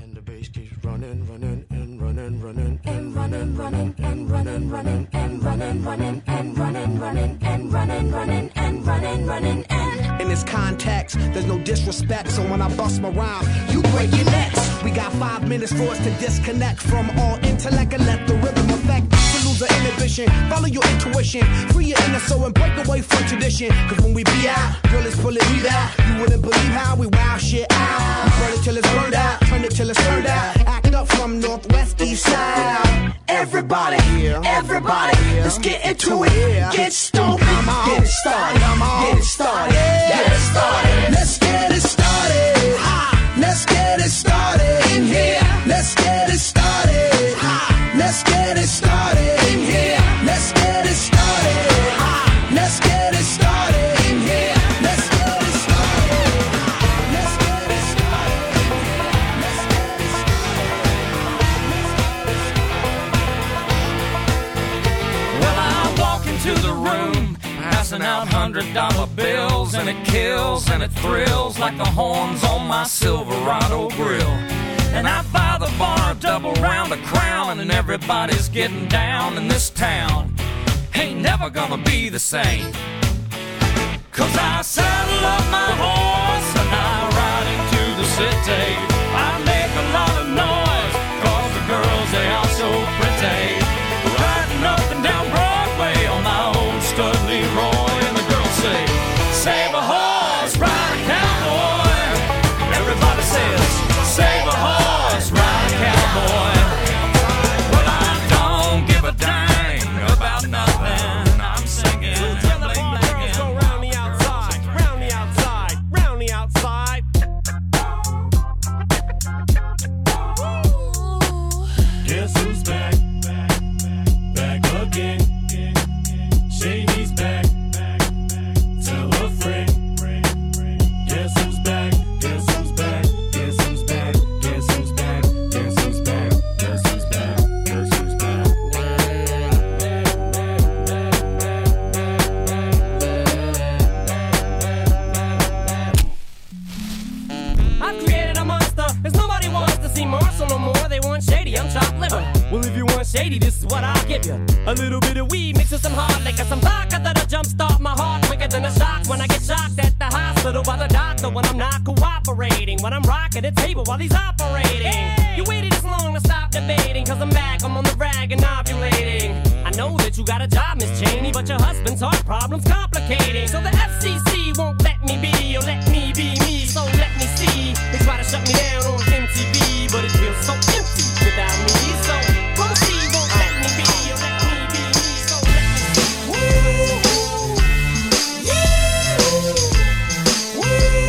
And the bass keeps running, running, and running, running, and running, running, and running, running, and running, running, and running, running, and running, running, and running, running, and. In this context, there's no disrespect, so when I bust my rhyme, you break your necks. We got 5 minutes for us to disconnect from all intellect and let the rhythm affect. To lose the inhibition, follow your intuition, free your inner soul and break away from tradition. Cause when we be out, bullets bullet we out. You wouldn't believe how we wow shit out. We burn it till it's burned out, turn it till it's turned out. Act up from northwest, east side. Everybody, everybody, let's get into it. Get stoned, get it started, get it started, get it started. Let's get it started. Let's get it started in here. Let's get it started. Let's get it started in here. Let's get it started. Let's get it started in here. Let's get it started. Let's get it started. Let's get it started. Well, I walk into the room, passing out $100 bills, and it kills and it thrills like the horns on my Silverado grill. And I buy the bar a double round of Crown, and everybody's getting down in this town. Ain't never gonna be the same. Cause I saddle up my horse and I ride into the city. I make a lot of noise, cause the girls, they are so pretty. Riding up and down Broadway on my old stud Leroy, and the girls say, save a horse, ride a cowboy. Everybody says, save a horse, ride a cowboy. Well, I don't give a dang about nothing. I'm singing and bling-blinging. Go round the outside, round the outside, round the outside. Guess who's back? Back again. Shady's back. Tell a friend. Guess who's back? Guess who's back? Guess who's back? Guess who's back? Guess who's back? Guess who's back? Guess who's back? I've created a monster, cause nobody wants to see Marshall no more. They want Shady, I'm chopped liver. Well, if you want Shady, this is what I'll give you. A little bit of weed mixed with some hard liquor, some vodka that'll jumpstart my heart quicker than a shock when I get shocked at the hospital by the doctor when I'm not cooperating. When I'm rocking the table while he's operating. You waited this long to stop debating, cause I'm back, I'm on the rag and ovulating. I know that you got a job, Miss Cheney, but your husband's heart problem's complicating. So the FCC won't let me be, or let me be me, so let me see. They try to shut me down on MTV, but it feels so empty without me. So Rosie won't let me be, or let me be me, so let me see. Woo! Yeah! Woo!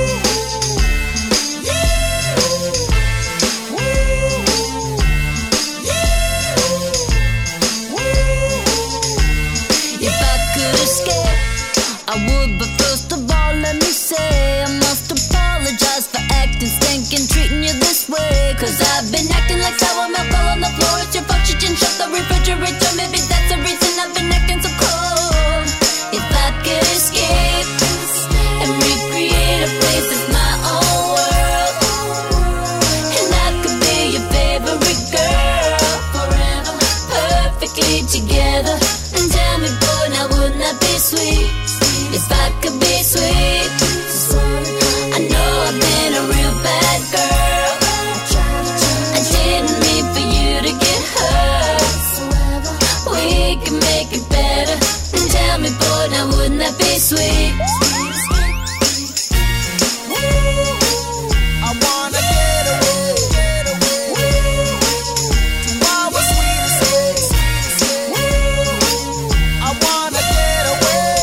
Yeah! Woo! Yeah! Woo! If I could escape, I would, but first of all, let me say I must apologize for acting stinking, treating you this way. Cause I've been acting like sour milk all on the floor. It's your fault you didn't shut the refrigerator. Maybe that's the reason I've been acting so cold. If I could escape and recreate a place that's my own world, and I could be your favorite girl forever, perfectly together. And tell me, boy, now wouldn't that be sweet? If I could be sweet, I know I've been a real bad girl. I didn't mean for you to get hurt. We can make it better. And tell me, boy, now wouldn't that be sweet? I wanna get away, to our sweetest place. I wanna get away,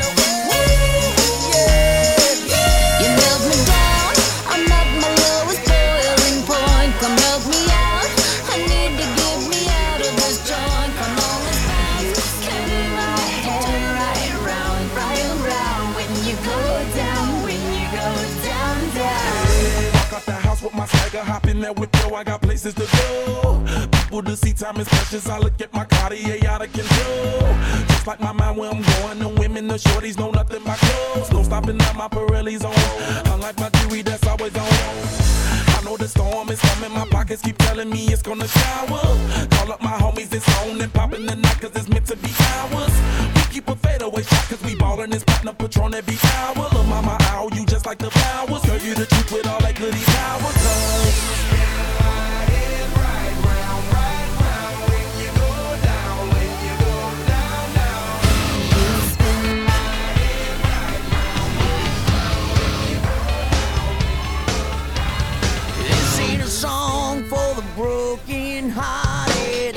yeah. You held me down, I'm at my lowest boiling point. Come help me out, I need to get me out of this joint. Come on, let's bounce, carry my head right round, right around. When you go down, when you go down, down. Walk out the house with my swagger, hop in that whip, yo, I got places to go. People to see, time is precious, I look at my Cartier out of control. Just like my mind where I'm going, the women, the shorties know nothing but clothes. No stopping at my Pirelli's on, unlike my jewelry that's always on. I know the storm time is coming, my pockets keep telling me it's gonna shower. Call up my homies, it's on and popping the night, cause it's meant to be ours. We keep a fadeaway shot, cause we ballin' this partner Patron every hour. Lil' mama, ow, you just like the flowers. Girl, you the truth with all that goody power, cause song for the broken hearted,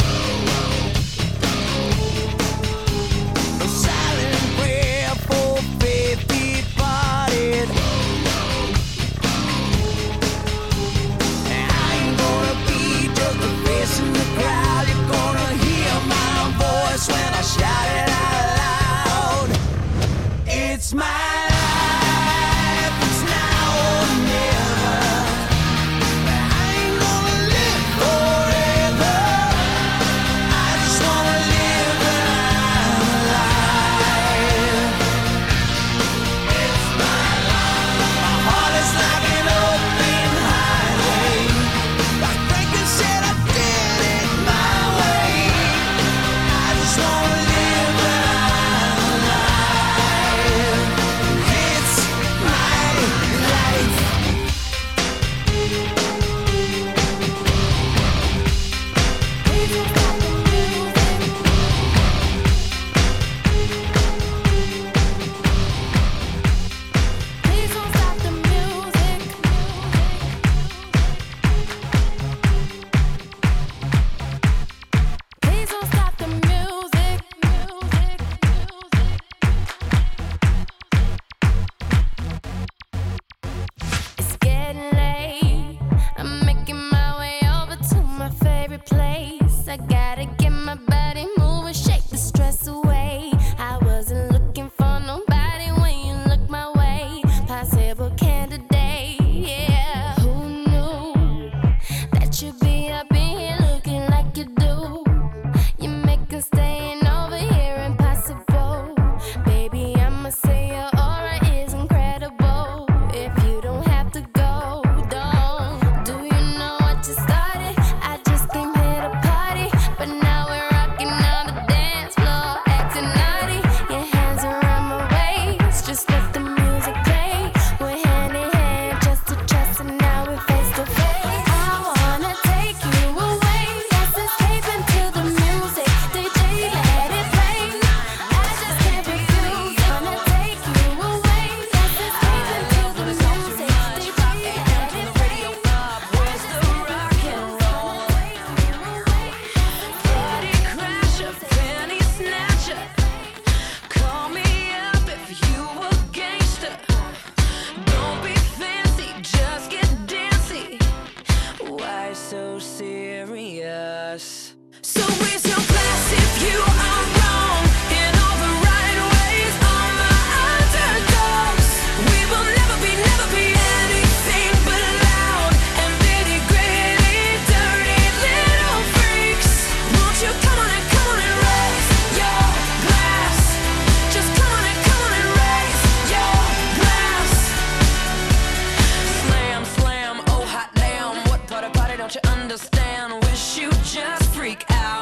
a silent prayer for faith departed. I ain't gonna be just a face in the crowd. You're gonna hear my voice when I shout it out loud. It's my life, it's now or never.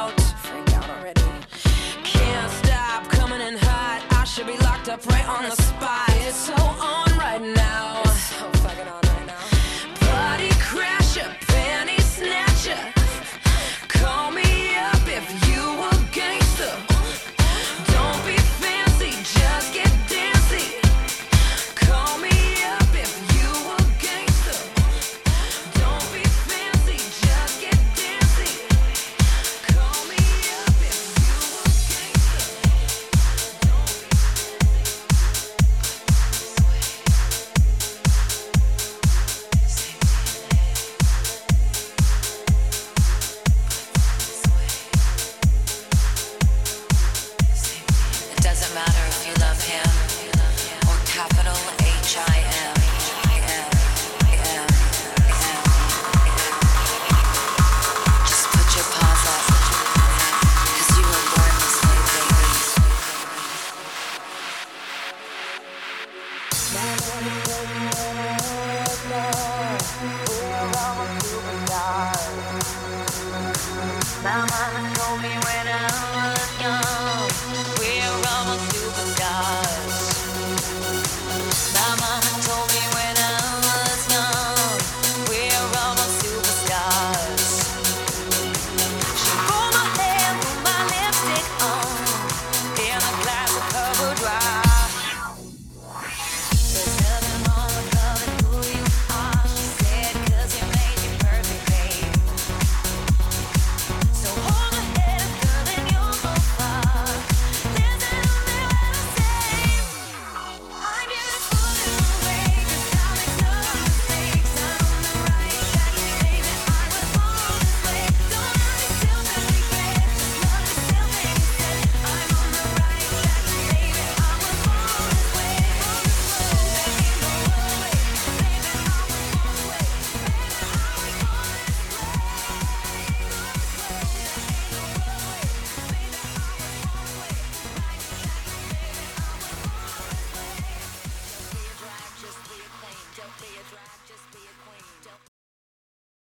Up right on the